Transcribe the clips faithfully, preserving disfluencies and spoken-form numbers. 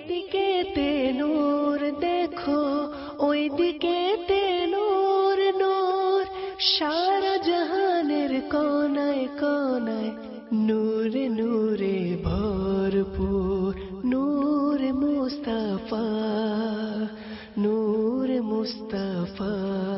দিকে তে নূর দেখো, ওই দিকে তে নূর নূর, সারা জাহানের কোনায় কোনায় নূরে নূরে ভরপুর, নূরে মুস্তাফা, নূরে মুস্তাফা।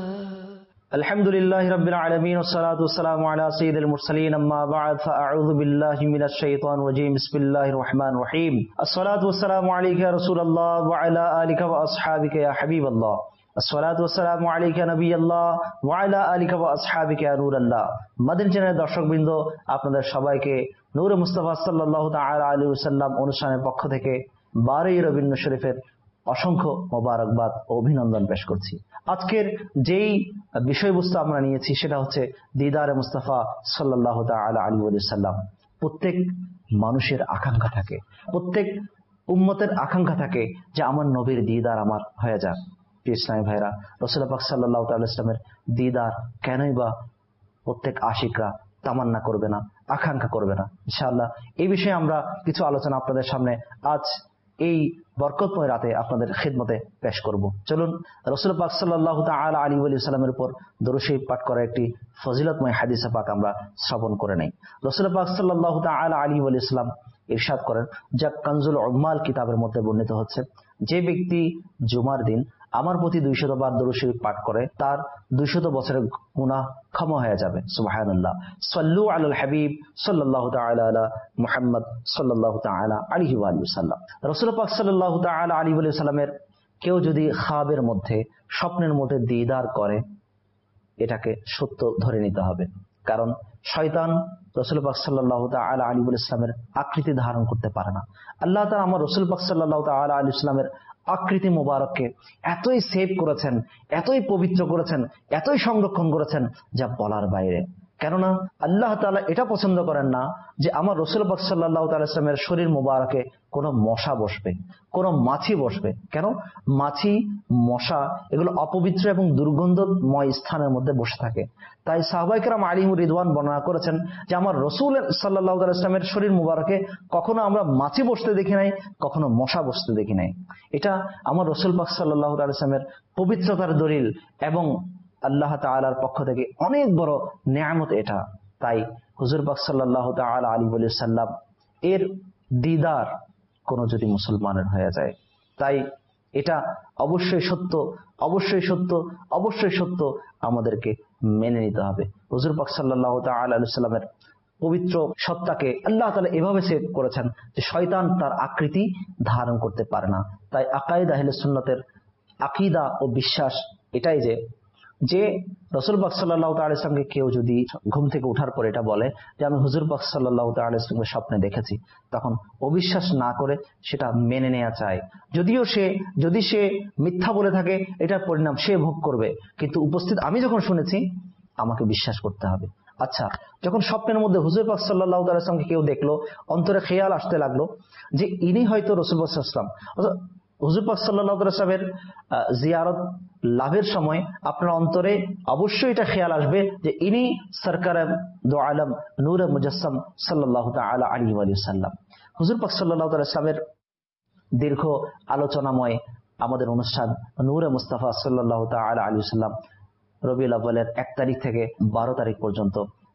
আলহামদুলিল্লাহি রাব্বিল আলামিন ওয়াসসালাতু ওয়াসসালামু আলা সাইয়্যিদিল মুরসালিন আম্মা বা'দ ফাআউযু বিল্লাহি মিনাশ শাইতানির রাজীম বিসমিল্লাহির রহমানির রহিম। আসসালাতু ওয়াসসালামু আলাইকা ইয়া রাসূলুল্লাহ ওয়া আলা আলিকা ওয়া আসহাবিকা ইয়া হাবিবাল্লাহ। আসসালাতু ওয়াসসালামু আলাইকা নবিয়াল্লাহ ওয়া আলা আলিকা ওয়া আসহাবিকা ইয়া নূরাল্লাহ। মাদানী চ্যানেলের দর্শকবৃন্দ, আপনাদের সবাইকে নূরে মুস্তাফা সাল্লাল্লাহু তাআলা আলাইহি ওয়াসাল্লাম অনুষ্ঠানের পক্ষ থেকে বারোই রবিউল শরীফের অসংখ্য মোবারকবাদ ও অভিনন্দন পেশ করছি। আজকের যেই বিষয়বস্তু আমরা নিয়েছি সেটা হচ্ছে দিদারে মুস্তাফা সাল্লাল্লাহু তাআলা আলাইহি ওয়াসাল্লাম। প্রত্যেক মানুষের আকাঙ্ক্ষা থাকে, প্রত্যেক উম্মতের আকাঙ্ক্ষা থাকে যে আমার নবীর দিদার আমার হয়ে যাক। ইসলামী ভাইরা, রাসূলুল্লাহ পাক সাল্লাল্লাহু তাআলা ইসলামের দিদার কেনই বা প্রত্যেক আশিকরা তামান্না করবে না, আকাঙ্ক্ষা করবে না? ইনশাআল্লাহ এই বিষয়ে আমরা কিছু আলোচনা আপনাদের সামনে আজ এই বরকতময় রাতে আপনাদের খিদমতে পেশ করব। চলুন রাসূলুল্লাহ পাক সাল্লাল্লাহু তাআলা আলাইহি ওয়াসাল্লামের উপর দরুদ শরীফ পাঠ করা একটি ফজিলতময় হাদিস পাক আমরা শ্রবণ করে নেই। রাসূলুল্লাহ পাক সাল্লাল্লাহু তাআলা আলাইহি ওয়াসাল্লাম ইরশাদ করেন, যা কানজুল উম্মাল কিতাবের মধ্যে বর্ণিত হচ্ছে, যে ব্যক্তি জুমার দিন আমার প্রতি দুইশত বার দরুদ শরীফ পাঠ করে তার দুইশত বছরের গুনাহ ক্ষমা হয়ে যাবে। সুবহানাল্লাহ। সাল্লু আলাল হাবিব সাল্লাল্লাহু তাআলা আলা মুহাম্মদ সাল্লাল্লাহু তাআলা আলাইহি ওয়া সাল্লাম। রাসূল পাক সাল্লাল্লাহু তাআলা আলাইহি ওয়া সাল্লামের কেউ যদি খাবের মধ্যে, স্বপ্নের মধ্যে দিদার করে, এটাকে সত্য ধরে নিতে হবে। কারণ শয়তান রাসূল পাক সাল্লাল্লাহু তাআলা আলাইহি ওয়া সাল্লামের আকৃতি ধারণ করতে পারে না। আল্লাহ তাআলা আমার রাসূল পাক সাল্লাল্লাহু তাআলা আলাইহি ওয়া সাল্লামের আকৃতি মোবারককে এতই সেভ করেছেন, এতই পবিত্র করেছেন, এতই সংরক্ষণ করেছেন যা বলার বাইরে। কেননা আল্লাহ তাআলা এটা পছন্দ করেন না যে আমার রাসূল পাক সাল্লাল্লাহু তাআলা ইসলামের শরীর মোবারকে কোনো মশা বসবে, কোনো মাছি বসবে। কেন? মাছি, মশা এগুলো অপবিত্র এবং দুর্গন্ধময় স্থানের মধ্যে বসে থাকে। তাই সাহাবায়ে কেরাম আলাইহিমুর রিদওয়ান বর্ণনা করেছেন যে আমার রাসূল সাল্লাল্লাহু তাআলা ইসলামের শরীর মোবারকে কখনো আমরা মাছি বসতে দেখি নাই, কখনো মশা বসতে দেখি নাই। এটা আমার রাসূল পাক সাল্লাল্লাহু তাআলা ইসলামের পবিত্রতার দলিল এবং আল্লাহ তাআলার পক্ষ থেকে অনেক বড় নেয়ামত এটা। তাই হুজুর পাক সাল্লাল্লাহু তাআলা আলাইহি ওয়া সাল্লাম এর দিদার কোন যদি মুসলমানের হয়ে যায়, তাই এটা অবশ্যই সত্য, অবশ্যই সত্য, অবশ্যই সত্য, আমাদেরকে মেনে নিতে হবে। হুজুর পাক সাল্লাল্লাহু তাআলা আলাইহি সাল্লামের পবিত্র সত্তাকে আল্লাহ তাআলা এভাবে সেভ করেছেন যে শয়তান তার আকৃতি ধারণ করতে পারে না। তাই আকায়েদ আহলে সুন্নাতের আকীদা ও বিশ্বাস এটাই যে যে রাসূল পাক সাল্লাল্লাহু তাআলা আলাইহি সাল্লামকে কেউ যদি ঘুম থেকে ওঠার পর এটা বলে যে আমি হুজুর পাক সাল্লাল্লাহু তাআলা আলাইহি সাল্লামকে স্বপ্নে দেখেছি, তখন অবিশ্বাস না করে সেটা মেনে নেওয়া চায়। যদিও সে যদি সে মিথ্যা বলে থাকে, এটার পরিণাম সে ভোগ করবে, কিন্তু উপস্থিত আমি যখন শুনেছি আমাকে বিশ্বাস করতে হবে। আচ্ছা, যখন স্বপ্নের মধ্যে হুজুর পাক সাল্লাল্লাহু তাআলা আলাইহি সাল্লামকে কেউ দেখলো, অন্তরে খেয়াল আসতে লাগলো যে ইনি হয়তো রাসূল পাক সাল্লাল্লাহু আলাইহি ওয়াসাল্লাম। হুজুর পাক সাল্লাল্লাহু আলাইহি ওয়াসাল্লামের জিয়ারত লাভের সময় আপনার অন্তরে অবশ্যই এটা খেয়াল আসবে যে ইনি সরকারে দো আলম নূরে মুজাসসাম সাল্লাল্লাহু তাআলা আলাইহি ওয়া সাল্লাম। হুজুর পাক সাল্লাল্লাহু তাআলা ইসলামের দীর্ঘ আলোচনাময় আমাদের অনুষ্ঠান নূরে মুস্তাফা সাল্লাল্লাহু তাআলা আলাইহি ওয়া সাল্লাম রবিউল আউয়ালের এক তারিখ থেকে বারো তারিখ পর্যন্ত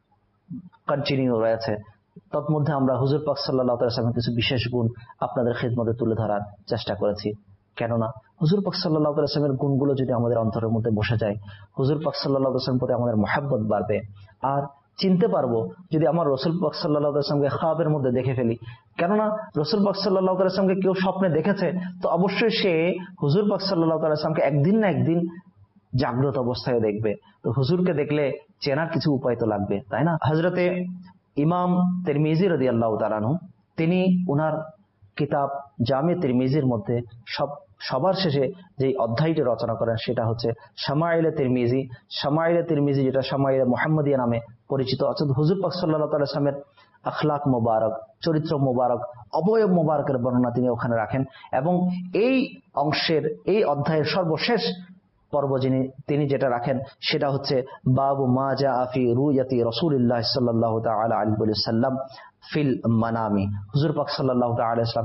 কন্টিনিউ রয়েছে। তন্মধ্যে আমরা হুজুর পাক সাল্লাল্লাহু তাআলা ইসলামের কিছু বিশেষ গুণ আপনাদের খিদমতে তুলে ধরার চেষ্টা করেছি। কেননা হুজুর পাক সাল্লাল্লাহু আলাইহি ওয়াসাল্লামের গুণগুলো যদি আমাদের অন্তরের মধ্যে বসে যায়, হুজুর পাক সাল্লাল্লাহু আলাইহি ওয়াসাল্লামের প্রতি আমাদের মহব্বত বাড়বে। আর চিনতে পারবো যদি আমার রাসূল পাক সাল্লাল্লাহু আলাইহি ওয়াসাল্লামকে খাবের মধ্যে দেখে ফেলি। কেননা রাসূল পাক সাল্লাল্লাহু আলাইহি ওয়াসাল্লামকে কেউ স্বপ্নে দেখেছে, তো অবশ্যই সে হুজুর পাক সাল্লাল্লাহু আলাইহি ওয়াসাল্লামকে একদিন না একদিন জাগ্রত অবস্থায় দেখবে। তো হুজুরকে দেখলে চেনার কিছু উপায় তো লাগবে, তাই না? হযরতে ইমাম তিরমিজি রাদিয়াল্লাহু তাআলা আনহু তিনি উনার কিতাব জামে তিরমিজির মধ্যে সব সবার শেষে যে অধ্যায়টি রচনা করেন সেটা হচ্ছে শামাইলে তিরমিজি। শামাইলে তিরমিজি যেটা শামাইলে মুহাম্মাদিয়া নামে পরিচিত, অর্থাৎ হুজুর পাক সাল্লাল্লাহু আলাইহি ওয়াসাল্লামের আখলাক মোবারক, চরিত্র মোবারক, অবয়ব মোবারকের বর্ণনা তিনি ওখানে রাখেন। এবং এই অংশের এই অধ্যায়ের সর্বশেষ পর্ব যিনি তিনি যেটা রাখেন সেটা হচ্ছে বাবু মা জাআ ফি রুয়াতি রাসূলিল্লাহ সাল্লাল্লাহু তাআলা আলাইহি ওয়া সাল্লাম ফিল মানামি। হুজুর পাক সাল্লাল্লাহু তাআলা আলাইহি ওয়াসাল্লামকে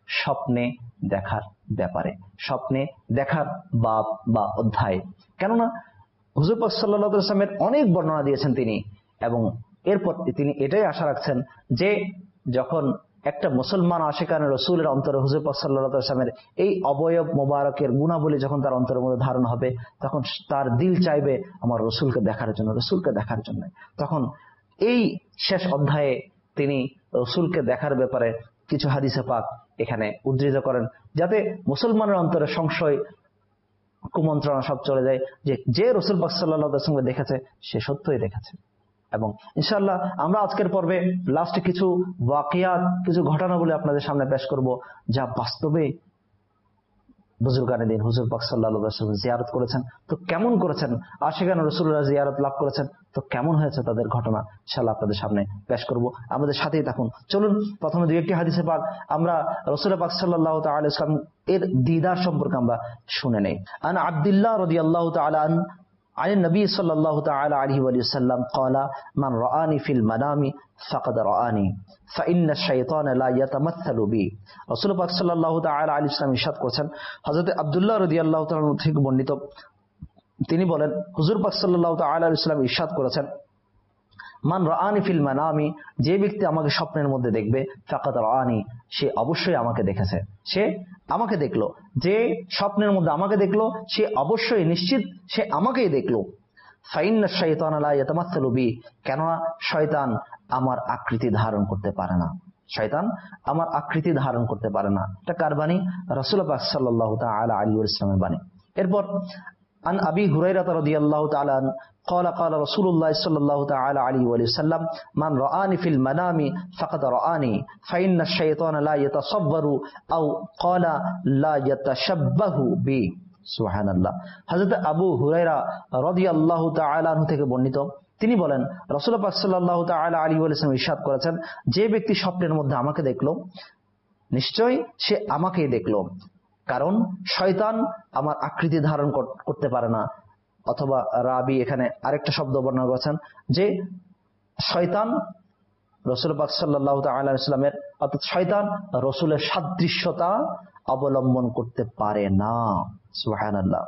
স্বপ্নে দেখার ব্যাপারে, স্বপ্নে দেখার বাব বা অধ্যায়। কেননা হুজুর পাক সাল্লাল্লাহু আলাইহি ওয়াসাল্লামের অনেক বর্ণনা দিয়েছেন তিনি, এবং এরপর তিনি এটাই আশা রাখছেন যে যখন একটা মুসলমান আশিকানে রসুলের অন্তরে হুজুর পাক সাল্লাল্লাহু আলাইহি ওয়াসাল্লামের এই অবয়ব মোবারকের গুণাবলী যখন তার অন্তরের মধ্যে ধারণ হবে, তখন তার দিল চাইবে আমার রসুলকে দেখার জন্য, রসুলকে দেখার জন্য। তখন এই শেষ অধ্যায়ে তিনি রসুলকে দেখার ব্যাপারে কিছু হাদিসে পাক এখানে উদ্ধৃত করেন, যাতে মুসলমানের অন্তরে সংশয় কুমন্ত্রণা সব চলে যায় যে যে রসুল পাক সাল্লাল্লাহু আলাইহি ওয়াসাল্লামকে দেখেছে সে সত্যই দেখেছে। এবং ইনশাআল্লাহ আমরা আজকের পর্বে লাস্টে কিছু ওয়াকিয়াত, কিছু ঘটনাবলী আপনাদের সামনে পেশ করব, যা বাস্তবে বুজুর্গানে দিন হুজুর পাক সাল্লাল্লাহু আলাইহি ওয়াসাল্লাম জিয়ারত করেছেন, তো কেমন করেছেন, আশিকানে রাসূলুল্লাহ জিয়ারত লাভ করেছেন, তো কেমন হয়েছে তাদের ঘটনা ইনশাআল্লাহ আপনাদের সামনে পেশ করব। আমাদের সাথেই থাকুন। চলুন প্রথমে দুই একটি হাদিসে পাক আমরা রাসূল পাক সাল্লাল্লাহু তাআলা আলাইহি ওয়াসাল্লাম এর দিদার সম্পর্কে আমরা শুনে নেই। আন আব্দুল্লাহ রাদিয়াল্লাহু তাআলা আন عن النبي صلى الله تعالى عليه وسلم قال من رآني في المنام فقد رآني فإن الشيطان لا يتمثل بي। রাসূল পাক সাল্লাল্লাহু তাআলা আলাইহি ওয়াসাল্লাম ইরশাদ করেছেন, হযরত আব্দুল্লাহ রাদিয়াল্লাহু তাআলা থেকে বর্ণিত, তিনি বলেন হুজুর পাক সাল্লাল্লাহু তাআলা আলাইহি ওয়াসাল্লাম ইরশাদ করেছেন, মান রাআনি ফিল মানামি, যে ব্যক্তি আমাকে স্বপ্নের মধ্যে দেখবে, ফাকাদ রাআনি, সে অবশ্যই আমাকে দেখেছে, সে আমাকে দেখলো। যে স্বপ্নের মধ্যে আমাকে দেখলো সে অবশ্যই নিশ্চিত সে আমাকেই দেখলো। ফাইন্না শাইতানা লা ইয়াতামাসসালু বি, কেননা শয়তান আমার আকৃতি ধারণ করতে পারে না, শয়তান আমার আকৃতি ধারণ করতে পারে না। এটা কার বাণী? রাসূল পাক সাল্লাল্লাহু তাআলা আলাইহি ওয়াসাল্লামের বাণী। এরপর আন আবি হুরায়রা রাদিয়াল্লাহু তাআলা قال قال رسول الله صلى الله تعالى عليه وسلم من رآني في المنام فقد رآني فإن الشيطان لا يتصور أو قال لا يتشبه بي। সুবহানাল্লাহ। হযরত আবু হুরায়রা রাদিয়াল্লাহু তাআলা আনহু থেকে বর্ণিত, তিনি বলেন রাসূল পাক সাল্লাল্লাহু তাআলা আলাইহি ওয়াসাল্লাম ইরশাদ করেছেন, যে ব্যক্তি স্বপ্নের মধ্যে আমাকে দেখলো নিশ্চয়ই সে আমাকেই দেখলো, কারণ শয়তান আমার আকৃতি ধারণ করতে পারে না। অথবা রাবি এখানে আরেকটা শব্দ বর্ণনা করেছেন যে শয়তান রাসূল পাক সাল্লাল্লাহু তাআলা আলাইহি ওয়াসাল্লামের, অর্থাৎ শয়তান রাসূলের সাদৃশ্যতা অবলম্বন করতে পারে না। সুবহানাল্লাহ।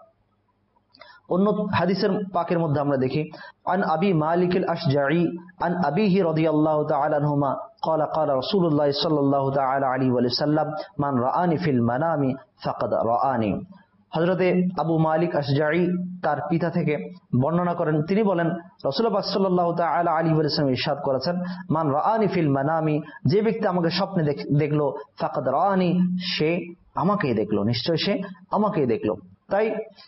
অন্য হাদিসের পাকের মধ্যে আমরা দেখি আন আবি মালিক আল আশজাঈ আন আবিহি রাদিয়াল্লাহু তাআলা আনহুমা قال قال رسول الله صلى الله تعالى عليه وسلم من رآني في المنام فقد رآني। হযরতে আবু মালিক আশজাঈ তার পিতা থেকে বর্ণনা করেন, তিনি বলেন রাসূল পাক সাল্লাল্লাহু তাআলা আলাইহি ওয়াসাল্লাম ইরশাদ করেছেন, মান রাআনি ফিল মানামি, যে ব্যক্তি আমাকে স্বপ্নে দেখলো, ফাকাদ রাআনি, সে আমাকেই দেখলো, নিশ্চয় সে আমাকেই দেখলো। তাই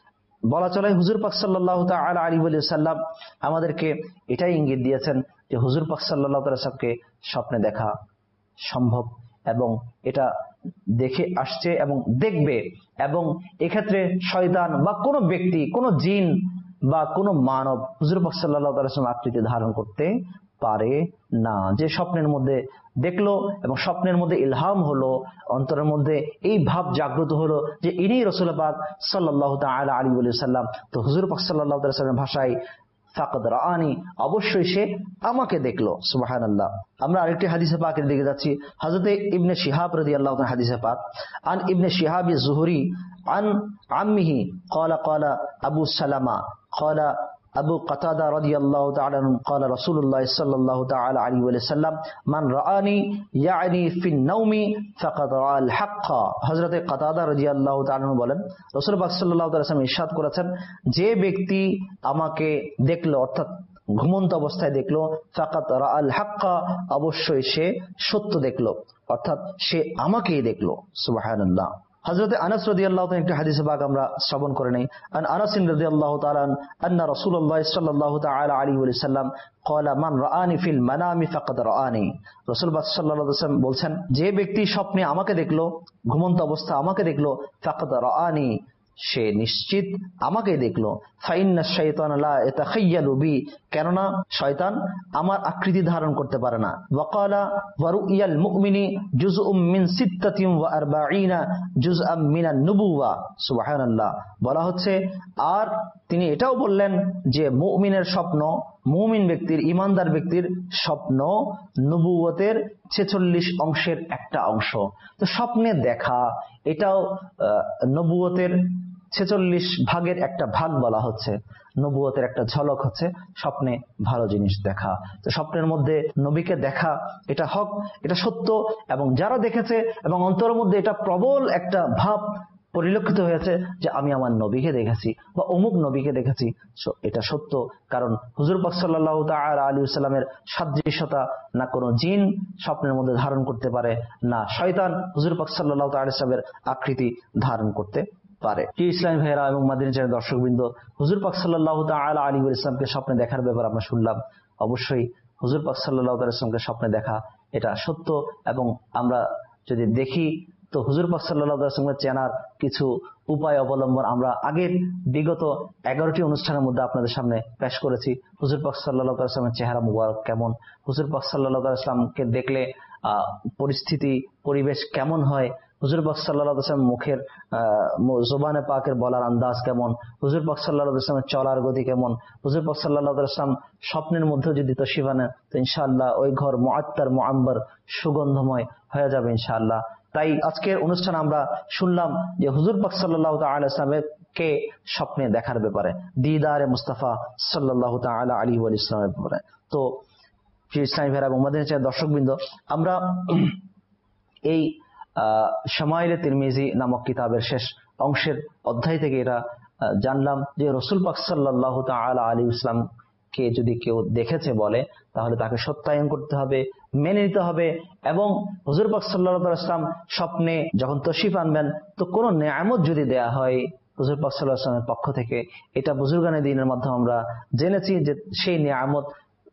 বলা চলে হুজুর পাক সাল্লাল্লাহু তাআলা আলাইহি ওয়াসাল্লাম আমাদেরকে এটাই ইঙ্গিত দিয়েছেন যে হুজুর পাক সাল্লাল্লাহু তাআলা সাহেবকে স্বপ্নে দেখা সম্ভব, এবং এটা দেখে আসছে এবং দেখবে। এবং এক্ষেত্রে শয়তান বা কোনো ব্যক্তি, কোনো জিন বা কোনো মানব হুজুর পাক সাল্লাল্লাহু আলাইহি ওয়াসাল্লাম আকৃতি ধারণ করতে পারে না। যে স্বপ্নের মধ্যে দেখলো এবং স্বপ্নের মধ্যে ইলহাম হলো, অন্তরের মধ্যে এই ভাব জাগ্রত হলো যে ইনি রাসূল পাক সাল্লাল্লাহু তাআলা আলাইহি ওয়াসাল্লাম, তো হুজুর পাক সাল্লাল্লাহু আলাইহি ওয়াসাল্লামের ভাষায় ফাকাদ রাআনি, অবশ্যই সে আমাকে দেখলো। সুবহানাল্লাহ। আমরা আরেকটি হাদিসে পাকের দিকে যাচ্ছি। হযরত ইবনে শিহাব রাদিয়াল্লাহু তাআলা হাদিসে পাক আন ইবনে শিহাব আজ-জুহরি আন আম্মিহি قال قال আবু সালামা قال আবু কাতাদা রাদিয়াল্লাহু তাআলা قال رسول الله صلى الله تعالى عليه وسلم من رآني يعني في النوم فقد رأى الحق। হযরত কাতাদা রাদিয়াল্লাহু তাআলা বলেন রাসূল পাক সাল্লাল্লাহু আলাইহি ওয়াসাল্লাম ইরশাদ করেছেন, যে ব্যক্তি আমাকে দেখলো, অর্থাৎ ঘুমন্ত অবস্থায় দেখলো, ফাকাত রাআল হাক্কা, অবশ্যই সে সত্য দেখলো, অর্থাৎ সে আমাকেই দেখলো। সুবহানাল্লাহ। হযরত আনাস রাদিয়াল্লাহু তাআলা একটি হাদিসে পাক আমরা শ্রবণ করে নেই। আন আনাস রাদিয়াল্লাহু তাআলা আন্না রাসূলুল্লাহ সাল্লাল্লাহু তাআলা আলাইহি ওয়াসাল্লাম قال من رآني في المنام فقد رآني। রাসূল পাক সাল্লাল্লাহু আলাইহি ওয়াসাল্লাম বলছেন, যে ব্যক্তি স্বপ্নে আমাকে দেখলো, ঘুমন্ত অবস্থা আমাকে দেখলো, ফাকাদ রাআনি, সে নিশ্চিত আমাকে দেখলো। ফাইন্না শাইতানা লা ইয়াতাখায়্যালু বি, কেননা শয়তান আমার আকৃতি ধারণ করতে পারে না। ওয়াকালা ওয়া রুইয়াল মুমিনি জুজউম মিন সিত্তাতিন ওয়া আরবাঈনা জুজআম মিনান নুবুওয়া। সুবহানাল্লাহ। বলা হচ্ছে আর তিনি এটাও বললেন যে মুমিনের স্বপ্ন, মুমিন ব্যক্তির, ইমানদার ব্যক্তির স্বপ্ন নবুয়তের ছেচল্লিশ অংশের একটা অংশ। তো স্বপ্নে দেখা এটাও নবুয়তের ছেচল্লিশ ভাগের একটা ভাগ বলা হচ্ছে। নবুয়তের একটা ঝলক হচ্ছে স্বপ্নে ভালো জিনিস দেখা। তো স্বপ্নের মধ্যে নবীকে দেখা এটা হক, এটা সত্য, এবং যারা দেখেছে এবং অন্তরের মধ্যে এটা প্রবল একটা ভাব পরিলক্ষিত হয়েছে যে আমি আমার নবীকে দেখেছি বা অমুক নবীকে দেখেছি, এটা সত্য। কারণ হুজুর পাক সাল্লাল্লাহু তাআলা আলাইহি ওয়াসাল্লামের সাদৃশ্যতা না কোনো জিন স্বপ্নের মধ্যে ধারণ করতে পারে, না শয়তান হুজুর পাক সাল্লাল্লাহু তাআলা আলাইহি ওয়াসাল্লামের আকৃতি ধারণ করতে পারে। কি ইসলামী ভাইয়েরা এবং মাদিনী চ্যানেলের দর্শকবৃন্দ, হুজুর পাক সাল্লাল্লাহু তাআলা আলাইহি ওয়াসাল্লামকে স্বপ্নে দেখার ব্যাপারে আমরা শুনলাম। অবশ্যই হুজুর পাক সাল্লাল্লাহু তাআলা আলাইহি ওয়াসাল্লামকে স্বপ্নে দেখা এটা সত্য, এবং আমরা যদি দেখি তো হুজুর পাক সাল্লাল্লাহু আলাইহি ওয়াসাল্লামকে চেনার কিছু উপায় অবলম্বন আমরা আগের বিগত এগারোটি অনুষ্ঠানের মধ্যে আপনাদের সামনে পেশ করেছি। হুজুর পাক সাল্লাল্লাহু আলাইহি ওয়াসাল্লামের চেহারা মুবারক কেমন, হুজুর পাক সাল্লাল্লাহু আলাইহি ওয়াসাল্লামকে দেখলে আহ পরিস্থিতি পরিবেশ কেমন হয়, হুজুর পাক সাল্লাল্লাহু আলাইহি ওয়াসাল্লাম মুখের জবানে পাকের বলার আন্দাজ কেমন, হুজুর পাক সাল্লাল্লাহু আলাইহি ওয়াসাল্লামের চলার গতি কেমন, হুজুর পাক সাল্লাল্লাহু আলাইহি ওয়াসাল্লাম স্বপ্নের মধ্যে যদি তশরিফ আনেন তো ইনশাআল্লাহ ওই ঘর মুআত্তার মুআম্বার সুগন্ধময় হয়ে যাবে ইনশাআল্লাহ। তাই আজকের অনুষ্ঠানে আমরা শুনলাম যে হুজুর পাক সাল্লাল্লাহু তাআলা আলাইহি ওয়াসাল্লামকে স্বপ্নে দেখার ব্যাপারে, দিদারে মুস্তাফা সাল্লাল্লাহু তাআলা আলাইহি ওয়াসাল্লামের ব্যাপারে। তো প্রিয় ইসলামী ভাইরা এবং মাদিনী চ্যানেলের দর্শকবৃন্দ, আমরা এই শামাইলে তিরমিজি নামক কিতাবের শেষ অংশের অধ্যায় থেকে এটা জানলাম যে রাসূল পাক সাল্লাল্লাহু তাআলা আলাইহি ওয়াসাল্লামকে যদি কেউ দেখেছে বলে তাহলে তাকে সত্যায়ন করতে হবে, মেনে নিতে হবে। এবং হুজুর পাক সাল্লাল্লাহু আলাইহি ওয়াসাল্লাম স্বপ্নে যখন তশরিফ আনবেন তো কোনো নেয়ামত যদি দেয়া হয় হুজুর পাক সাল্লাল্লাহু আলাইহি ওয়াসাল্লামের পক্ষ থেকে, এটা বুজুর্গানে দ্বীনের মাধ্যমে আমরা জেনেছি যে সেই নেয়ামত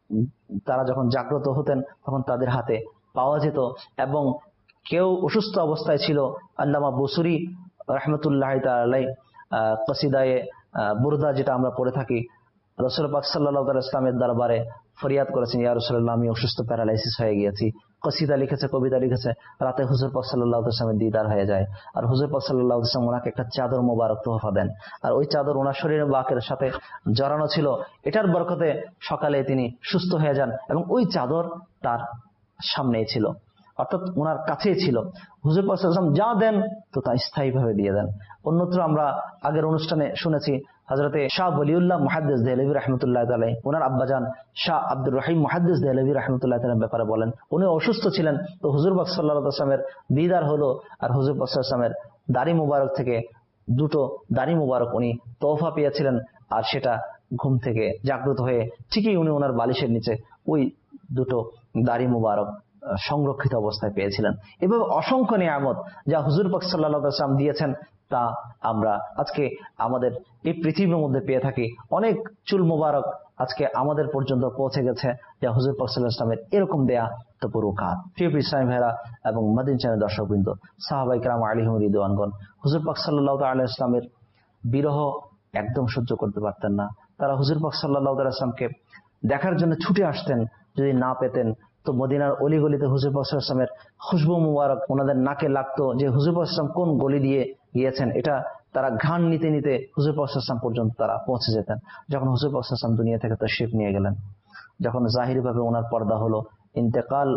তারা যখন জাগ্রত হতেন তখন তাদের হাতে পাওয়া যেত। এবং কেউ অসুস্থ অবস্থায় ছিল, আল্লামা বুসুরি রাহমাতুল্লাহ তাআলা আলাইহি কসিদায়ে বুরদা যেটা আমরা পড়ে থাকি, রাসূল পাক সাল্লাল্লাহু আলাইহি ওয়াসাল্লামের দরবারে ফরিয়াদ করেছেন, ইয়া রাসূলুল্লাহ আমি অসুস্থ, প্যারালাইসিস হয়ে গিয়েছি। কসিদা লিখেছে, কবিতা লিখেছে, রাতে হুজুর পাক সাল্লাল্লাহু আলাইহি ওয়াসাল্লামের দিদার হয়ে যায়। আর হুজুর পাক সাল্লাল্লাহু আলাইহি ওয়াসাল্লাম ওনাকে একটা চাদর মোবারক তোহফা দেন, আর ওই চাদর ওনার শরীরের বাকের সাথে জড়ানো ছিল। এটার বরকতে সকালে তিনি সুস্থ হয়ে যান এবং ওই চাদর তার সামনেই ছিল, অর্থাৎ ওনার কাছেই ছিল। হুজুর পাক সাল্লাল্লাহু আলাইহি ওয়াসাল্লাম যা দেন তো তা স্থায়ীভাবে দিয়ে দেন। অন্যত্র আমরা আগের অনুষ্ঠানে শুনেছি হযরতে শাহ ওলিউল্লাহ মুহাদ্দিস দেহলভী রাহমাতুল্লাহ তাআলা ওনার আব্বাজান শাহ আব্দুর রহিম মুহাদ্দিস দেহলভী রাহমাতুল্লাহ তাআলার ব্যাপারে বলেন, উনি অসুস্থ ছিলেন, তো হুজুর পাক সাল্লাল্লাহু আলাইহি ওয়াসাল্লামের দিদার হলো, আর হুজুর পাক সাল্লাল্লাহু আলাইহি ওয়াসাল্লামের দাড়ি মুবারক থেকে দুটো দাড়ি মুবারক উনি তোহফা পেয়েছিলেন। আর সেটা ঘুম থেকে জাগ্রত হয়ে ঠিকই উনি ওনার বালিশের নিচে ওই দুটো দাড়ি মুবারক সংরক্ষিত অবস্থায় পেয়েছিলেন। এভাবে অসংখ্য নিয়ামত যা হুজুর পাক সাল্লাল্লাহু আলাইহি ওয়াসাল্লাম দিয়েছেন তা আমরা আজকে আমাদের এই পৃথিবীর মধ্যে পেয়ে থাকি। অনেক চুল মুবারক আজকে আমাদের পর্যন্ত পৌঁছে গেছে যা হুজুর পাক সাল্লাল্লাহু আলাইহি ওয়াসাল্লামের এরকম দেয়া তো পুরো কাজ। প্রিয় ইসলামী ভাইরা এবং মাদিনী চ্যানেলের দর্শকবৃন্দ, সাহাবায়ে কেরাম আলাইহিম রিদওয়ানগণ হুজুর পাক সাল্লাল্লাহু আলাইহি ওয়াসাল্লামের বিরহ একদম সহ্য করতে পারতেন না। তারা হুজুর পাক সাল্লাল্লাহু আলাইহি ওয়াসাল্লামকে দেখার জন্য ছুটে আসতেন, যদি না পেতেন তো মদিনার অলিগলিতে হুজুর পাক সাল্লাল্লাহু আলাইহি ওয়াসাল্লামের খুশবু মুবারক ওনাদের নাকে লাগতো, যে হুজুর পাক সাল্লাল্লাহু আলাইহি ওয়াসাল্লাম কোন গলি দিয়ে গিয়েছেন এটা তারা ঘ্রাণ নিতে নিতে হুজুর পাক সাল্লাল্লাহু আলাইহি ওয়াসাল্লাম পর্যন্ত তারা পৌঁছে যেতেন। যখন হুজুর পাক সাল্লাল্লাহু আলাইহি ওয়াসাল্লাম দুনিয়া থেকে তাশরীফ নিয়ে গেলেন, যখন জাহিরি ভাবে ওনার পর্দা হলো, ইন্তেকাল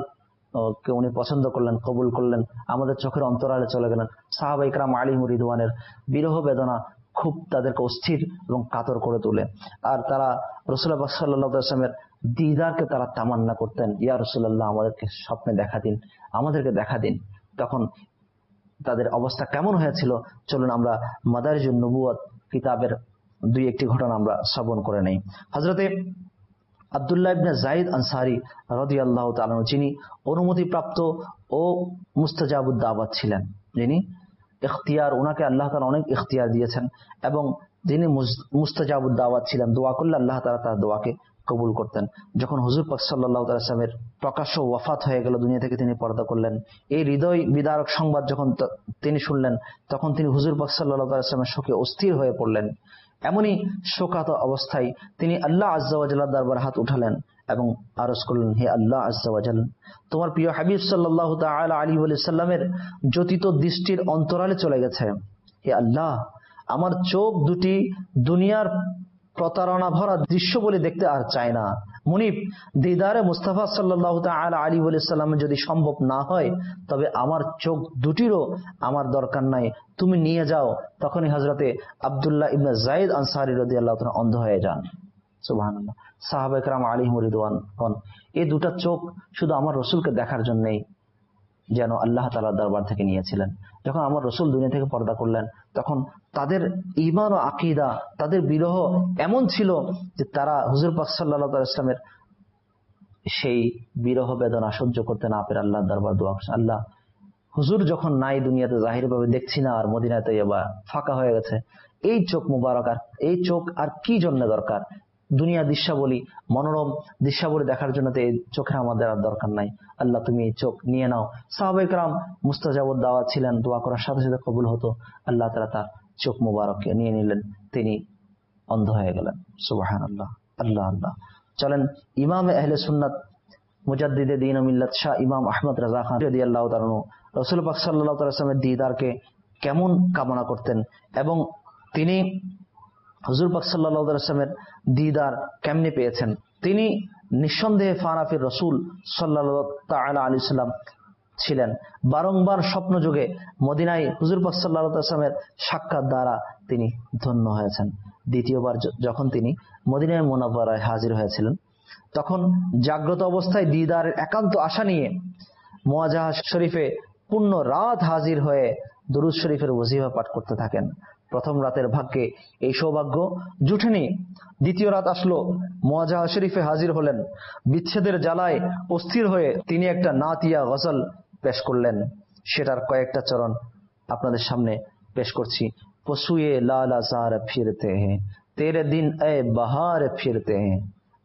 কে উনি পছন্দ করলেন, কবুল করলেন, আমাদের চোখের অন্তরালে চলে গেলেন, সাহাবায়ে কেরাম আলাইহিম রিদওয়ানের বিরহ বেদনা খুব তাদেরকে অস্থির এবং কাতর করে তোলে। আর তারা রাসূলুল্লাহ সাল্লাল্লাহু আলাইহি ওয়াসাল্লামের দিদারকে তারা তামান্না করতেন, ইয়া রাসূলুল্লাহ আমাদেরকে স্বপ্নে দেখা দিন, আমাদেরকে দেখা দিন। তখন তাদের অবস্থা কেমন হয়েছিল চলুন আমরা মাদারিজুন নবুওয়াত কিতাবের দুই একটি ঘটনা আমরা শ্রবণ করে নেই। হযরতে আব্দুল্লাহ ইবনে যায়েদ আনসারী রাদিয়াল্লাহু তাআলা যিনি অনুমতিপ্রাপ্ত ও মুস্তাজাবুদ দাওয়াত ছিলেন, যিনি ইখতিয়ার, ওনাকে আল্লাহ তাআলা অনেক ইখতিয়ার দিয়েছেন এবং যিনি মুস্তাজাবুদ দাওয়াত ছিলেন, দোয়া করলে আল্লাহ তাআলা তার দোয়াকে কবুল করতেন। যখন হুজুর পাক সাল্লাল্লাহু আলাইহি ওয়াসাল্লামের প্রকাশ্য ওয়াফাত হয়ে গেল, দুনিয়া থেকে তিনি পর্দা করলেন, এই হৃদয় বিদারক সংবাদ যখন তিনি শুনলেন তখন তিনি হুজুর পাক সাল্লাল্লাহু আলাইহি ওয়াসাল্লামের শোকে অস্থির হয়ে পড়লেন। এমনই শোকাত অবস্থায় তিনি আল্লাহ আযজা ওয়া জাল্লার দরবারে হাত উঠালেন এবং আরজ করলেন, হে আল্লাহ আযজা ওয়া জাল, তোমার প্রিয় হাবিব সাল্লাল্লাহু তাআলা আলাইহি ওয়া সাল্লামের জ্যোতিত দৃষ্টির অন্তরালে চলে গেছে। হে আল্লাহ, আমার চোখ দুটি দুনিয়ার প্রতারণা ভরা দৃশ্য বলে দেখতে আর চায় না। মুনিব, দিদারে মুস্তাফা সাল্লাল্লাহু তাআলা আলাইহি ওয়া সাল্লাম যদি সম্ভব না হয়, তবে আমার চোখ দুটিরও আমার দরকার নাই, তুমি নিয়ে যাও। তখনই হযরতে আব্দুল্লাহ ইবনে যায়েদ আনসারী রাদিয়াল্লাহু তাআলা অন্ধ হয়ে যান। সুবহানাল্লাহ। সাহাবায়ে কেরাম আলাইহিম রিদওয়ান, এই দুটা চোখ শুধু আমার রাসূলকে দেখার জন্যই যেন আল্লাহ তাআলার দরবার থেকে নিয়েছিলেন। যখন আমার রাসূল দুনিয়া থেকে পর্দা করলেন, তখন তাদের ঈমান ও আকীদা, তাদের বিরহ এমন ছিল যে তারা হুজুর পাক সাল্লাল্লাহু আলাইহি ওয়াসাল্লামের সেই বিরহ বেদনা সহ্য করতে না পেরে আল্লাহর দরবার দোয়া করছেন, আল্লাহ হুজুর যখন নাই দুনিয়াতে, জাহিরভাবে দেখছি না, আর মদিনাতে এবার ফাঁকা হয়ে গেছে, এই চোখ মুবারক আর এই চোখ আর কি জন্য দরকার? দুনিয়া দৃশ্যাবলী, মনোরম দৃশ্যাবলী দেখার জন্য তো এই চোখের আমাদের আর দরকার নাই, আল্লাহ তুমি এই চোখ নিয়ে নাও। সাহাবায়ে কেরাম মুস্তাজাবুদ দাওয়াত ছিলেন, দোয়া করার সাথে সাথে কবুল হতো। আল্লাহ তাআলা তার চোখ মুবারককে নিয়ে নিলেন, তিনি অন্ধ হয়ে গেলেন। সুবহানাল্লাহ, আল্লাহ আল্লাহ। চলেন ইমামে আহলে সুন্নাত মুজাদ্দিদে দ্বীন ও মিল্লাত শাহ ইমাম আহমদ রাজা খান রাদিয়াল্লাহু তাআলা রাসূল পাক সাল্লাল্লাহু আলাইহি ওয়াসাল্লামের দিদারকে কেমন কামনা করতেন এবং তিনি হুজুর পাক সাল্লাল্লাহু আলাইহি ওয়াসাল্লামের দিদার কেমনে পেয়েছেন। তিনি নিঃসন্দেহে ফানাফির রাসূল সাল্লাল্লাহু তাআলা আলাইহি ওয়াসাল্লাম ছিলেন। বারংবার স্বপ্ন যুগে মদিনায় হুজুর পাক সাল্লাল্লাহু আলাইহি ওয়াসাল্লামের সাক্ষাৎ দ্বারা তিনি ধন্য হয়েছেন। দ্বিতীয়বার যখন তিনি মদিনায় মুনাওয়ারায় হাজির হয়েছিলেন, তখন জাগ্রত অবস্থায় দিদারের একান্ত আশা নিয়ে মুওয়াজাহা শরীফে পূর্ণ রাত হাজির হয়ে দুরূদ শরীফের ওজিফা পাঠ করতে থাকেন। প্রথম রাতের ভাগ্যে এই সৌভাগ্য জুটেনি। দ্বিতীয় রাত আসলো, মুওয়াজাহা শরীফে হাজির হলেন। বিচ্ছেদের জ্বালায় অস্থির হয়ে তিনি একটা নাতিয়া গজল পেশ করলেন। সেটার কয়েকটা চরণ আপনাদের সামনে পেশ করছি। পশুয়ে লাল আজার ফিরতে হ্যাঁ, তেরে দিন এ বাহার ফিরতে হ্যাঁ।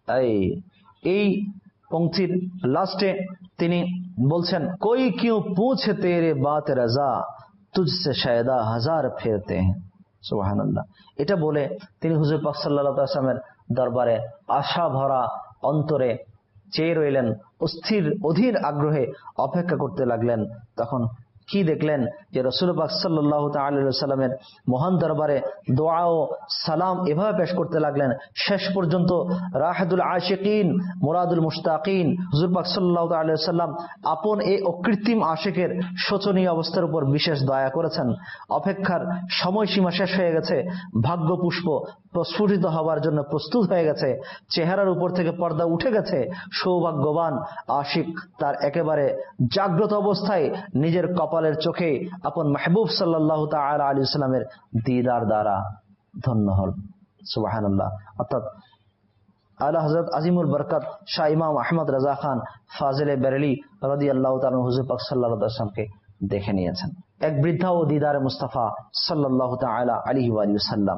এই পংক্তির লাস্টে তিনি বলছেন, কোই কিউ পুছে তেরে বাত রাজা, তুঝসে শায়দা হাজার ফিরতে হ্যাঁ। সুবহানাল্লাহ। এটা বলে তিনি হুজুর পাক সাল্লাল্লাহু আলাইহি ওয়াসাল্লামের দরবারে আশা ভরা অন্তরে চেয়ে রইলেন, অস্থির অধীর আগ্রহে অপেক্ষা করতে লাগলেন। তখন কি দেখলেন যে রাসূল পাক সাল্লাল্লাহু তাআলা আলাইহি ওয়াসাল্লামের মহান দরবারে দোয়া ও সালাম এভাবে পেশ করতে লাগলেন, শেষ পর্যন্ত রাহাতুল আশিকিন মুরাদুল মুশতাকিন হুজুর পাক সাল্লাল্লাহু তাআলা আলাইহি ওয়াসাল্লাম আপন এই অকৃত্রিম আশিকের শোচনীয় অবস্থার উপর বিশেষ দয়া করেছেন। অপেক্ষার সময়সীমা শেষ হয়ে গেছে, ভাগ্য পুষ্প প্রস্ফুটিত হওয়ার জন্য প্রস্তুত হয়ে গেছে, চেহারার উপর থেকে পর্দা উঠে গেছে। সৌভাগ্যবান আশিক তার একেবারে জাগ্রত অবস্থায় নিজের কপালের চোখে আপন মাহবুব সাল্লাল্লাহু তাআলা আলাইহি ওয়াসাল্লামের দিদার দ্বারা ধন্য হল। সুবহানাল্লাহ। অর্থাৎ আলা হযরত আজিমুল বরকত শাহ ইমাম আহমদ রাজা খান ফাজিলে বেরেলি রাদিয়াল্লাহু তাআলা হুজুর পাক সাল্লাল্লাহু আলাইহি ওয়াসাল্লামকে দেখে নিয়েছেন। এক বৃদ্ধা ও দিদারে মুস্তাফা সাল্লাল্লাহু তাআলা আলাইহি ওয়া সাল্লাম।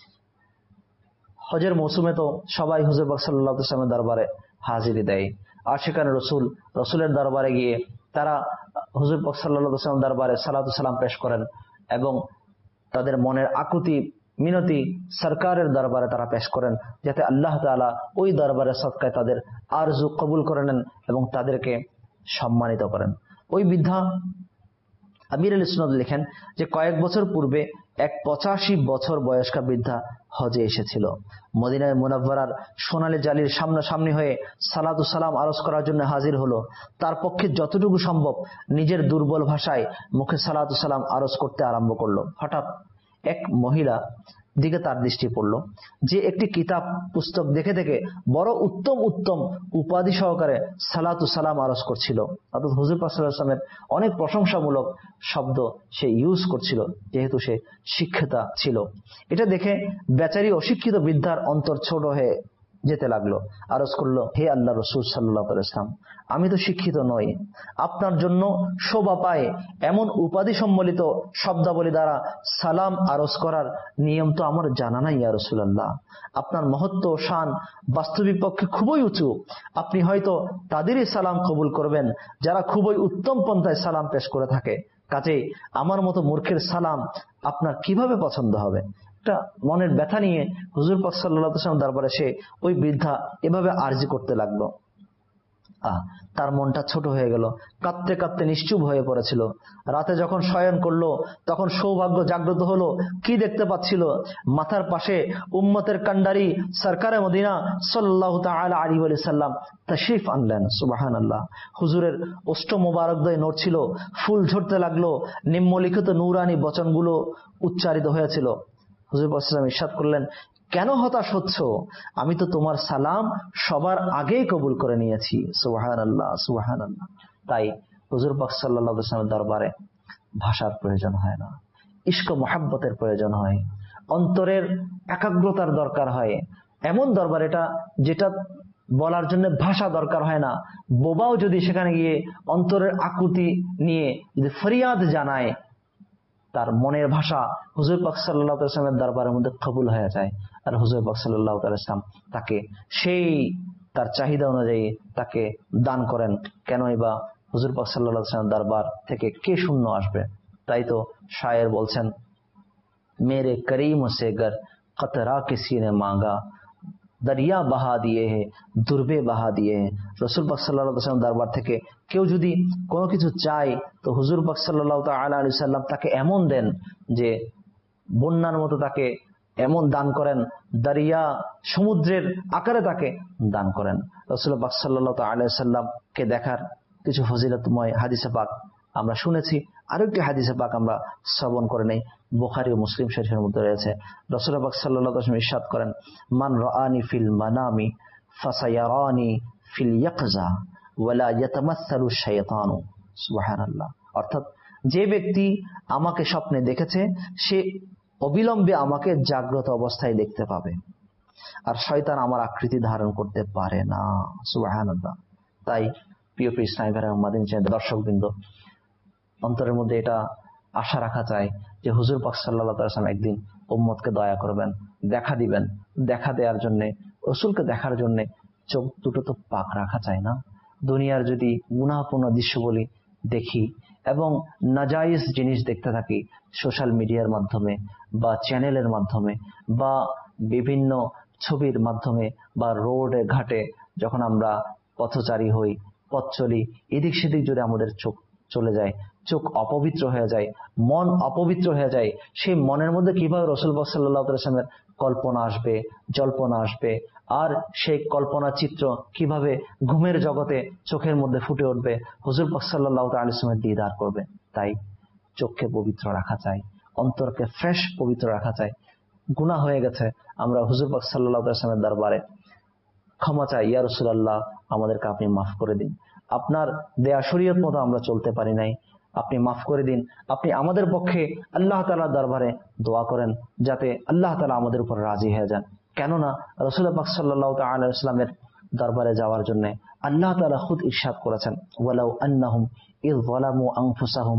হজের মৌসুমে তো সবাই হুজুর পাক সাল্লাল্লাহু আলাইহি ওয়াসাল্লামের দরবারে হাজিরি দেয়। আশিকানে রসুল রসুলের দরবারে গিয়ে তারা হুজুর পাক সাল্লাল্লাহু আলাইহি ওয়াসাল্লাম দরবারে সালাতু সালাম পেশ করেন এবং তাদের মনের আকুতি মিনতি সরকারের দরবারে তারা পেশ করেন, যাতে আল্লাহ তাআলা ওই দরবারের সদকায় তাদের আরজু কবুল করে নেন এবং তাদেরকে সম্মানিত করেন। ওই বৃদ্ধা আমিরুল ইসনাদ লিখেন যে কয়েক বছর পূর্বে এক পঁচাশি বছর বয়স্কা বৃদ্ধা হজে এসেছিল। মদিনায় মুনাওয়ারার সোনালী জালির সামনাসামনি হয়ে সালাতু সালাম আরজ করার জন্য হাজির হলো। তার পক্ষে যতটুকু সম্ভব নিজের দুর্বল ভাষায় মুখে সালাতু সালাম আরজ করতে আরম্ভ করলো। হঠাৎ এক মহিলা দিকে তার দৃষ্টি পড়লো, যে একটি কিতাব পুস্তক দেখে দেখে বড় উত্তম উত্তম উপাধি সহকারে সালাতু সালাম আরজ করছিল। অর্থাৎ হুজুর পাক সাল্লাল্লাহু আলাইহি ওয়াসাল্লামের অনেক প্রশংসামূলক শব্দ সে ইউজ করছিল, যেহেতু সে শিক্ষিতা ছিল। এটা দেখে বেচারি অশিক্ষিত বৃদ্ধার অন্তর ছোট হয়ে যেতে লাগলো। আরজ করলো, হে আল্লাহ রাসূল সাল্লাল্লাহু আলাইহি ওয়াসাল্লাম, আমি তো শিক্ষিত নই, আপনার জন্য শোভা পায় এমন উপাধি সম্বলিত শব্দাবলী দ্বারা সালাম আরজ করার নিয়ম তো আমার জানা নাই ইয়া রাসূলুল্লাহ। আপনার মহত্ব ও শান বাস্তবিক পক্ষে খুবই উঁচু। আপনি হয়তো তাদেরই সালাম কবুল করবেন যারা খুবই উত্তম পন্থায় সালাম পেশ করে থাকে। কাজেই আমার মতো মূর্খের সালাম আপনার কিভাবে পছন্দ হবে? একটা মনের ব্যথা নিয়ে হুজুর পাক সাল্লাল্লাহু আলাইহি ওয়াসাল্লাম দরবারে সে ওই বৃদ্ধা এভাবে আরজি করতে লাগলো। আহ তার মনটা ছোট হয়ে গেল, কাঁদতে কাঁদতে নিশ্চুপ হয়ে পড়েছিল। রাতে যখন শয়ন করলো তখন সৌভাগ্য জাগ্রত হলো। কি দেখতে পাচ্ছিল? মাথার পাশে উম্মতের কান্ডারি সরকারে মদিনা সাল্লাল্লাহু তাআলা আলাইহি ওয়া সাল্লাম তাশরীফ আনলেন। সুবহানাল্লাহ। হুজুরের ওষ্ঠ মোবারকদ্বয় নড়ছিল, ফুল ঝরতে লাগলো, নিম্নলিখিত নূরানি বচনগুলো উচ্চারিত হয়েছিল। হুজুর পাক সাল্লাল্লাহু আলাইহি ওয়াসাল্লাম ইরশাদ করলেন, কেন হতাশ হচ্ছ? আমি তো তোমার সালাম সবার আগেই কবুল করে নিয়েছি। সুবহানাল্লাহ, সুবহানাল্লাহ। তাই হুজুর পাক সাল্লাল্লাহু আলাইহি ওয়াসাল্লামের দরবারে ভাষার প্রয়োজন হয় না, ইশক ও মহব্বতের প্রয়োজন হয়, অন্তরের একাগ্রতার দরকার হয়। এমন দরবার এটা যেটা বলার জন্য ভাষা দরকার হয় না। বোবাও যদি সেখানে গিয়ে অন্তরের আকুতি নিয়ে যদি ফরিয়াদ জানায়, তার মনের ভাষা হুজুর পাক সাল্লাল্লাহু আলাইহি ওয়াসাল্লামের দরবারের মধ্যে কবুল হয়ে যায়। আর হুজুর পাক সাল্লাল্লাহু আলাইহি ওয়াসাল্লাম তাকে সেই তার চাহিদা অনুযায়ী তাকে দান করেন। কেনই বা হুজুর পাক সাল্লাল্লাহু আলাইহি ওয়াসাল্লামের দরবার থেকে কে শূন্য আসবে? তাই তো শায়ের বলছেন, মেরে করিম সে গর কতরা কিসি নে মাঙ্গা, দরিয়া বাহা দিয়ে হে দুর্বে বাহা দিয়ে হে। রাসূল পাক সাল্লাল্লাহু আলাইহি ওয়াসাল্লাম দরবার থেকে কেউ যদি কোনো কিছু চায় তো হুজুর পাক সাল্লাল্লাহু তাআলা আলাইহি ওয়াসাল্লাম তাকে এমন দেন যে বন্যার মতো তাকে এমন দান করেন, দরিয়া সমুদ্রের আকারে তাকে দান করেন। রাসূল পাক সাল্লাল্লাহু তাআলা আলাইহি ওয়াসাল্লামকে দেখার কিছু ফজিলতময় হাদিসে পাক আমরা শুনেছি। আরেকটি হাদিসে পাক আমরা শ্রবণ করে নেই, বুখারী ও মুসলিম শরীফের মধ্যে রয়েছে। রাসূল পাক সাল্লাল্লাহু আলাইহি ওয়াসাল্লাম ইরশাদ করেন, মান রাআনি ফিল মানামি ফাসায়ারানি ফিল ইয়াকজা ওয়ালা ইয়াতামাসসালু শাইতানু। সুবহানাল্লাহ। অর্থাৎ যে ব্যক্তি আমাকে স্বপ্নে দেখেছে সে অবিলম্বে আমাকে জাগ্রত অবস্থায় দেখতে পাবে, আর শয়তান আমার আকৃতি ধারণ করতে পারে না। সুবহানাল্লাহ। তাই প্রিয় প্রিয় ইসলামী ভাইরা, মাদিনী চ্যানেলের দর্শকবৃন্দ, অন্তরের মধ্যে এটা আশা রাখা চাই যে হুজুর পাক সাল্লাল্লাহু আলাইহি ওয়াসাল্লাম একদিন উম্মতকে দয়া করবেন, দেখা দিবেন। দেখা দেওয়ার জন্য, রসুলকে দেখার জন্য চোখ দুটো তো পাক রাখা চাই না? দুনিয়ার যদি গুনাহপূর্ণ দৃশ্যগুলি দেখি এবং নাজায়েজ জিনিস দেখতে থাকি সোশ্যাল মিডিয়ার মাধ্যমে বা চ্যানেলের মাধ্যমে বা বিভিন্ন ছবির মাধ্যমে বা রোডে ঘাটে যখন আমরা পথচারী হই, পথ চলি, এদিক সেদিক যদি আমাদের চোখ চলে যায়, চোখ অপবিত্র হয়ে যায়, মন অপবিত্র হয়ে যায়, সেই মনের মধ্যে কিভাবে রাসূল পাক সাল্লাল্লাহু আলাইহি ওয়াসাল্লামের কল্পনা আসবে, জল্পনা আসবে, আর সেই কল্পনা চিত্র কিভাবে ঘুমের জগতে চোখের মধ্যে ফুটে উঠবে, হুজুর পাক সাল্লাল্লাহু আলাইহি ওয়াসাল্লামের দিদার করবে। তাই চোখকে পবিত্র রাখা চাই, অন্তরকে ফ্রেশ পবিত্র রাখা চাই। গুনাহ হয়ে গেছে, আমরা হুজুর পাক সাল্লাল্লাহু আলাইহি ওয়াসাল্লামের দরবারে ক্ষমা চাই, ইয়া রাসূলুল্লাহ আমাদেরকে আপনি মাফ করে দিন, আপনার দেয়া শরীয়ত মতো আমরা চলতে পারি নাই, আপনি মাফ করে দিন। আপনি আমাদের পক্ষে আল্লাহ তাআলার দরবারে দোয়া করেন যাতে আল্লাহ তাআলা আমাদের উপর রাজি হয়ে যান। কেননা রাসূল পাক সাল্লাল্লাহু তাআলা আলাইহি ওয়াসাল্লামের দরবারে যাওয়ার জন্য আল্লাহ তাআলা খুদ ইরশাদ করেছেন, ওয়ালাউ আন্নাহুম ইয যালামু আনফুসাহুম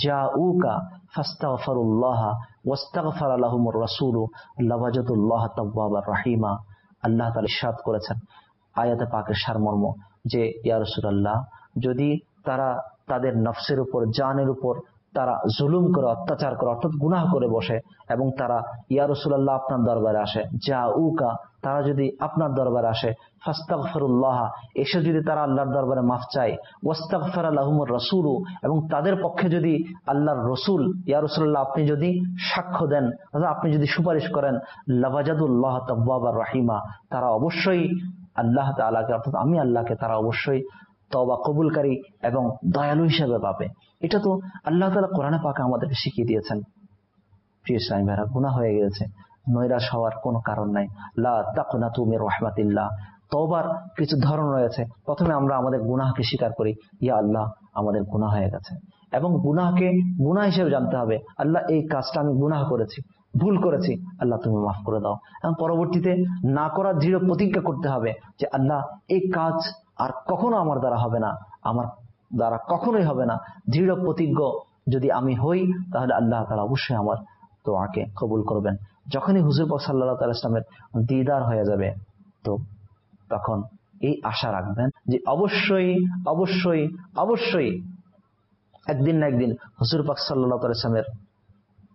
জাউকা ফাস্তাগফিরুল্লাহ ওয়াস্তাগফারা লাহুমুর রাসূলু লাওয়াজাদুল্লাহ তাওয়াবার রহিমা। আল্লাহ তাআলা ইরশাদ করেছেন আয়াতে পাকের সারমর্ম যে, ইয়া রাসূলুল্লাহ, যদি তারা তাদের নফসের উপর, জানের উপর তারা জুলুম করে, অত্যাচার করে, অর্থাৎ গুনাহ করে বসে এবং তারা ইয়া রাসূলুল্লাহ আপনার দরবারে আসে, জাউকা তারা যদি আপনার দরবারে আসে, ফাস্তাগফিরুল্লাহ এসে যদি তারা আল্লাহর দরবারে মাফ চায়, ওয়াস্তাগফারা লাহুমুর রাসূলু এবং তাদের পক্ষে যদি আল্লাহর রসুল ইয়া রাসূলুল্লাহ আপনি যদি সাক্ষ্য দেন, আপনি যদি সুপারিশ করেন, লাওয়াজাদুল্লাহ তাওয়াবার রহিমা, তারা অবশ্যই আল্লাহ তাআলাকে, অর্থাৎ আমি আল্লাহকে তারা অবশ্যই তওবা কবুলকারী এবং দয়ালু হিসেবে পাবে। এটা তো আল্লাহ তাআলা কোরআনে পাকে আমাদেরকে শিখিয়ে দিয়েছেন। প্রিয় ইসলামী ভাইরা, গুনাহ হয়ে গেছে, নৈরাশ হওয়ার কোনো কারণ নাই। লা তাকনাতু মির রাহমাতিল্লাহ। তওবার কিছু ধরন রয়েছে। প্রথমে আমরা আমাদের গুনাহকে স্বীকার করি, ইয়া আল্লাহ আমাদের গুনাহ হয়ে গেছে, এবং গুনাহকে গুনাহ হিসেবে জানতে হবে, আল্লাহ এই কাজটা আমি গুনাহ করেছি, ভুল করেছি, আল্লাহ তুমি মাফ করে দাও। এবং পরবর্তীতে না করার দৃঢ় প্রতিজ্ঞা করতে হবে যে আল্লাহ এই কাজ আর কখনো আমার দ্বারা হবে না, আমার দ্বারা কখনোই হবে না। দৃঢ় প্রতিজ্ঞ যদি আমি হই তাহলে আল্লাহ তাআলা অবশ্যই আমার দোয়াকে কবুল করবেন। যখনই হুজুর পাক সাল্লাল্লাহু আলাইহি ওয়াসাল্লামের দিদার হয়ে যাবে তো তখন এই আশা রাখবেন যে অবশ্যই অবশ্যই অবশ্যই একদিন না একদিন হুজুর পাক সাল্লাল্লাহু আলাইহি ওয়াসাল্লামের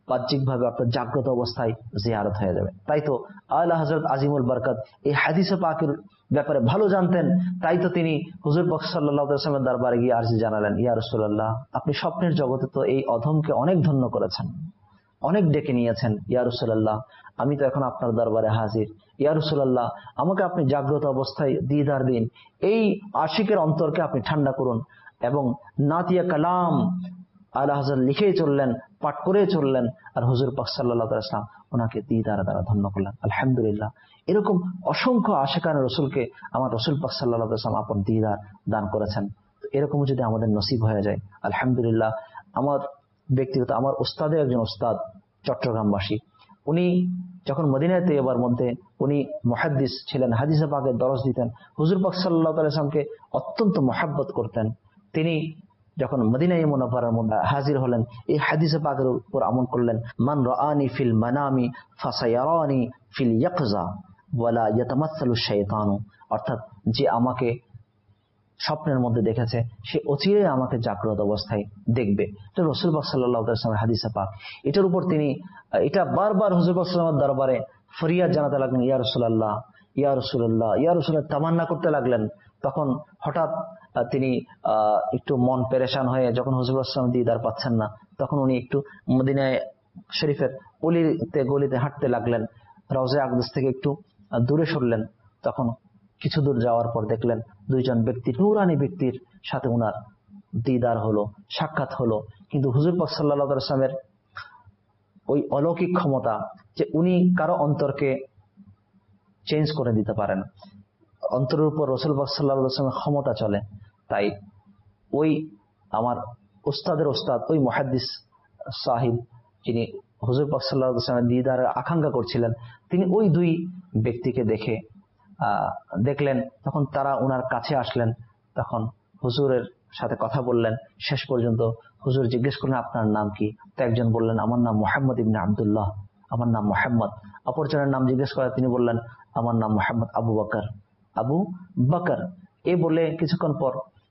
বাহ্যিকভাবে অর্থাৎ জাগ্রত অবস্থায় জিয়ারত হয়ে যাবে। তাই তো আলা হযরত আজিমুল বরকত এই হাদিসে পাকের ব্যাপারে ভালো জানতেন, তাই তো তিনি হুজুর পাক সাল্লাল্লাহু আলাইহি ওয়াসাল্লামের দরবারে গিয়ে আরজি জানালেন, ইয়া রাসূলুল্লাহ, আপনি স্বপ্নের জগতে তো এই অধমকে অনেক ধন্য করেছেন, অনেক ডেকে নিয়েছেন। ইয়া রাসূলুল্লাহ, আমি তো এখন আপনার দরবারে হাজির। ইয়া রাসূলুল্লাহ, আমাকে আপনি জাগ্রত অবস্থায় দিদার দিন, এই আশিকের অন্তরকে আপনি ঠান্ডা করুন। এবং নাতিয়া কালাম আলা হযরত লিখেই চললেন, পাঠ করে চললেন, আর হুজুর পাক সাল্লাল্লাহু আলাইহি ওয়াসাল্লাম ওনাকে দিদার দ্বারা ধন্য করলেন। আলহামদুলিল্লাহ, এরকম অসংখ্য আশিকান রসুলকে আমার রসুল পাক সাল্লাল্লাহু আলাইহি ওয়াসাল্লাম আপন দিদার দান করেছেন। এরকম যদি আমাদের নসিব হয়ে যায় আলহামদুলিল্লাহ। আমার ব্যক্তিগত আমার উস্তাদের একজন উস্তাদ চট্টগ্রামবাসী, উনি যখন মদিনায় তৈয়বার মধ্যে উনি মুহাদ্দিস ছিলেন, হাদিসে পাকের দরস দিতেন, হুজুর পাক সাল্লাল্লাহু আলাইহি ওয়াসাল্লামকে অত্যন্ত মহব্বত করতেন। তিনি যখন মদিনায়ে মুনাওয়ারার মধ্যে হাজির হলেন, এই হাদিসে পাকের উপর আমল করলেন, মান রাআনি ফিল মানামি ফাসায়ারানি ফিল ইয়াকজা ওয়ালা ইয়াতামাসসালু শাইতানু, অর্থাৎ যে আমাকে স্বপ্নের মধ্যে দেখেছে সে অচিরেই আমাকে জাগ্রত অবস্থায় দেখবে। এটা রাসূল পাক সাল্লাল্লাহু আলাইহি ওয়াসাল্লামের হাদিসে পাক। এটার উপর তিনি এটা বারবার হুজুর পাক সাল্লাল্লাহু আলাইহি ওয়াসাল্লামের দরবারে ফরিয়াদ জানাতে লাগলেন, ইয়া রাসূলুল্লাহ, ইয়া রাসূলুল্লাহ, ইয়া রাসূলুল্লাহ, তামান্না করতে লাগলেন। তখন হঠাৎ তিনি আহ একটু মন পেরেশান হয়ে যখন হুজুর পাক সাল্লাল্লাহু আলাইহি ওয়াসাল্লাম দিদার পাচ্ছেন না, তখন উনি একটু মদিনায় শরীফের অলিতে গলিতে হাঁটতে লাগলেন, রওজা আকদাস থেকে একটু দূরে সরলেন। তখন কিছু দূর যাওয়ার পর দেখলেন দুইজন ব্যক্তি, নূরানি ব্যক্তির সাথে উনার দিদার হলো, সাক্ষাৎ হলো। কিন্তু হুজুর পাক সাল্লাল্লাহু আলাইহি ওয়াসাল্লামের ওই অলৌকিক ক্ষমতা যে উনি কারো অন্তরকে চেঞ্জ করে দিতে পারেন, অন্তরের উপর রাসূল পাক সাল্লাল্লাহু আলাইহি ওয়াসাল্লামের ক্ষমতা চলে। তাই ওই আমার উস্তাদের উস্তাদ, ওই মুহাদ্দিস সাহিব যিনি হুজুর পাক সাল্লাল্লাহু আলাইহি ওয়াসাল্লামের দিদারের আকাঙ্ক্ষা করছিলেন, তিনি ওই দুই ব্যক্তিকে দেখে আহ দেখলেন। তখন তারা ওনার কাছে আসলেন, তখন হুজুরের সাথে কথা বললেন। শেষ পর্যন্ত হুজুর জিজ্ঞেস করলেন, আপনার নাম কি? তো একজন বললেন, আমার নাম মুহাম্মদ ইবনে আব্দুল্লাহ, আমার নাম মুহাম্মদ। অপরজনের নাম জিজ্ঞেস করে তিনি বললেন, আমার নাম মুহাম্মদ আবু বকর, আবু বকর। এই বলে কিছুক্ষণ পর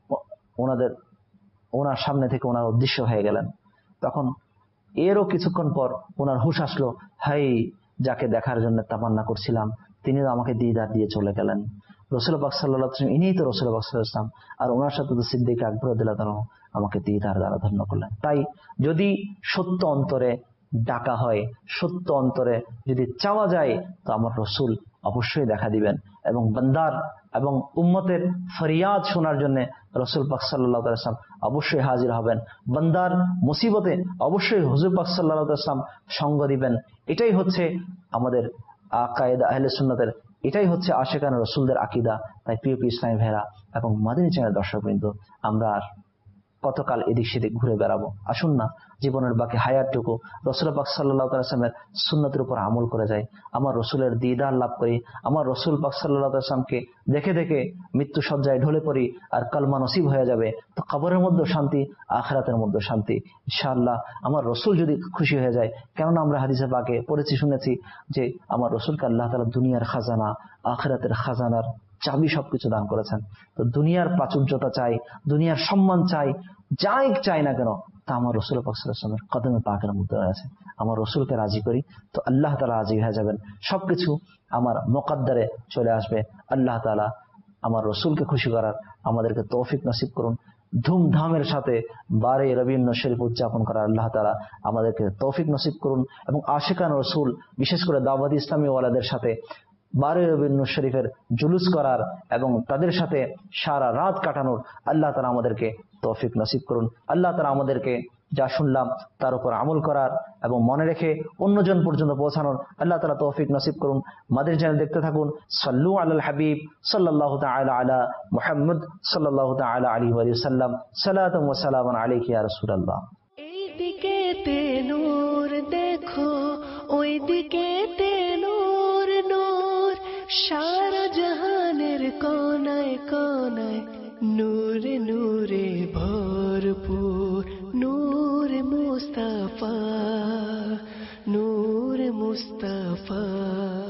ওনাদের ওনার সামনে থেকে ওনার অদৃশ্য হয়ে গেলেন। তখন এরও কিছুক্ষণ পর ওনার হুশ আসলো, হাই, যাকে দেখার জন্য তামান্না করছিলাম তিনি আমাকে দিদার দিয়ে চলে গেলেন। রাসূল পাক সাল্লাল্লাহু আলাইহি ওয়াসাল্লাম, ইনিই তো রাসূল পাক সাল্লাল্লাহু আলাইহি ওয়াসাল্লাম, আর ওনার সাথে তো সিদ্দিক আকবর রাদিয়াল্লাহু তাআলা আমাকে দিদার দ্বারা ধন্য করলেন। তাই যদি সত্য অন্তরে ডাকা হয়, সত্য অন্তরে যদি চাওয়া যায়, তো আমার রসুল অবশ্যই দেখা দিবেন এবং বান্দার এবং উম্মতের ফরিয়াদ শোনার জন্য রাসূল পাক সাল্লাল্লাহু আলাইহি ওয়াসাল্লাম অবশ্যই হাজির হবেন। বান্দার মুসিবতে অবশ্যই হুজুর পাক সাল্লাল্লাহু আলাইহি ওয়াসাল্লাম সঙ্গ দিবেন। এটাই হচ্ছে আমাদের আকায়েদা আহলে সুন্নাতের, এটাই হচ্ছে আশিকানে রাসূলদের আকীদা। তাই প্রিয় প্রিয় ইসলামী ভাইরা এবং মাদানী চ্যানেল দর্শকবৃন্দ, আমরা আর কতকাল এদিক সেদিক ঘুরে বেড়াবো? আসুন না জীবনের বাকি হায়াতটুকু রাসূল পাক সাল্লাল্লাহু আলাইহি ওয়াসাল্লামের সুন্নতের উপর আমল করে যাই, আমার রসুলের দিদার লাভ করি, আমার রসুল পাক সাল্লাল্লাহু আলাইহি ওয়াসাল্লামকে দেখে দেখে মৃত্যু সজ্জায় ঢলে পড়ি, আর কালমা নসিব হয়ে যাবে। তো কবরের মধ্যে শান্তি, আখিরাতের মধ্যে শান্তি ইনশাআল্লাহ। আমার রসুল যদি খুশি হয়ে যায়, কেননা আমরা হাদিসে পাকে পড়েছি শুনেছি যে আমার রসুলকে আল্লাহ তাআলা দুনিয়ার খাজানা, আখিরাতের খাজানার চাবি সবকিছু দান করেছেন। তো দুনিয়ার প্রাচুর্যতা চাই, দুনিয়ার সম্মান চাই, যাই চাই না কেন, তা আমার রসুল পাক সাল্লাল্লাহু আলাইহি ওয়াসাল্লামের কদমে পাকের মধ্যে আছে। আমার রসুলকে রাজি করি, তো আল্লাহ তাআলা রাজি হয়ে যাবেন, সবকিছু আমার মুকদ্দারে চলে আসবে। আল্লাহ তাআলা আমার রসুলকে খুশি করার আমাদেরকে তৌফিক নসিব করুন। ধুমধামের সাথে বারে রবিউল শরীফ উদযাপন করার আল্লাহ তাআলা আমাদেরকে তৌফিক নসিব করুন, এবং আশিকান রসুল বিশেষ করে দাওয়াতি ইসলামী ওয়ালাদের সাথে বারে রবিউল শরীফের জুলুস করার এবং তাদের সাথে সারা রাত কাটানোর আল্লাহ তাআলা আমাদেরকে তৌফিক নসিব করুন। আল্লাহ তাআলা আমাদেরকে যা শুনলাম তার উপর আমল করার এবং মনে রেখে অন্যজন পর্যন্ত পৌঁছানোর আল্লাহ তাআলা তৌফিক নসিব করুন। মাদানী চ্যানেল দেখতে থাকুন। সাল্লু আলাল হাবিব সাল্লাল্লাহু তাআলা আলা মুহাম্মদ সাল্লাল্লাহু তাআলা আলাইহি ওয়া সাল্লাম। সালাতু ওয়া সালামুন আলাইকা ইয়া রাসূলুল্লাহ। এইদিকে তে নূর দেখো, ওইদিকে তে নূর নূর, সারা জাহানের কোনায় কোনায় নূরে নূরে ভরপুর, নূর মুস্তাফা, নূর মুস্তাফা।